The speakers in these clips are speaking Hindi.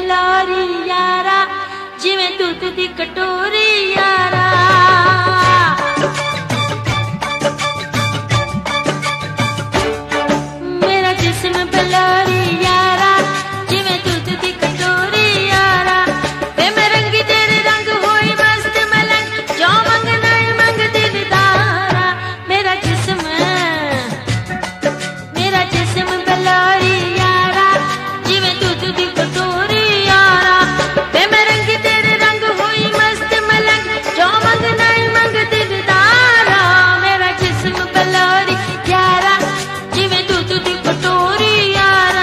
बलारी यारा जिवें दूध दी कटोरी यारा। मेरा जिस्म बलारी यारा जिवें दूध दी कटोरी यारा। वे मैं रंगी तेरे रंग होई मस्त मलंग जो मंगना मंग दिलदारा। मेरा जिस्म बलारी यारा जिवें दूध दी कटोरी यारा। वे मैं रंगी तेरे रंग होई मस्त मलंग जो मंगना मंग दिलदारा। मेरा जिस्म बलारी यारा जिवें दूध दी कटोरी यारा।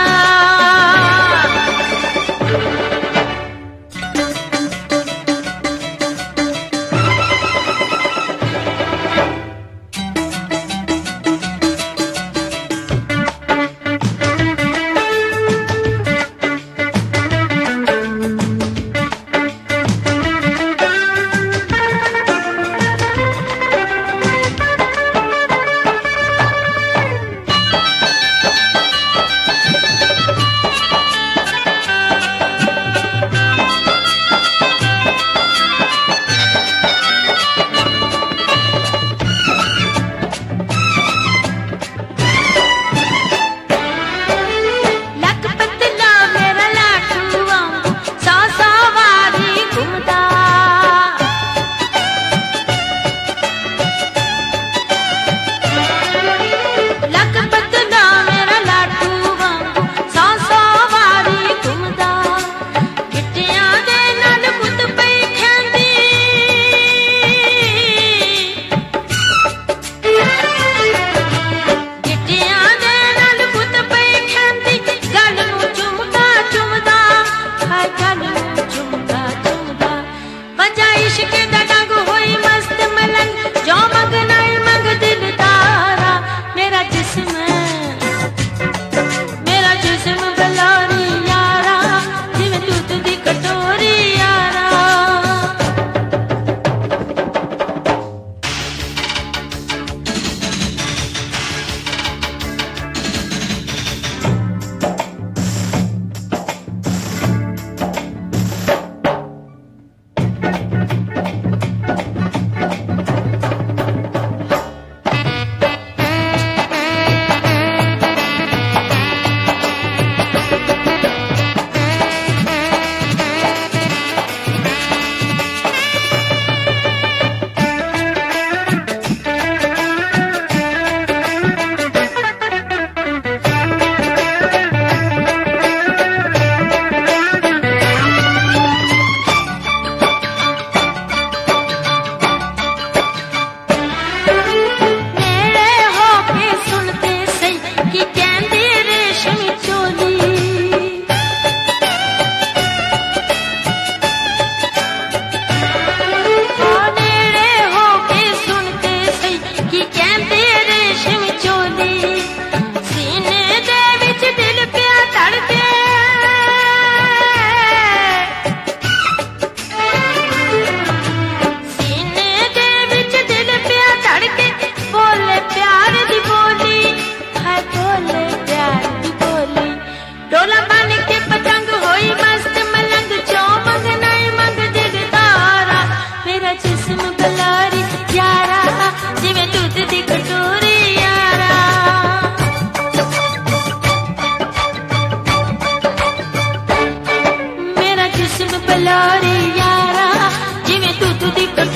बलारी यारा जिवें दूध दी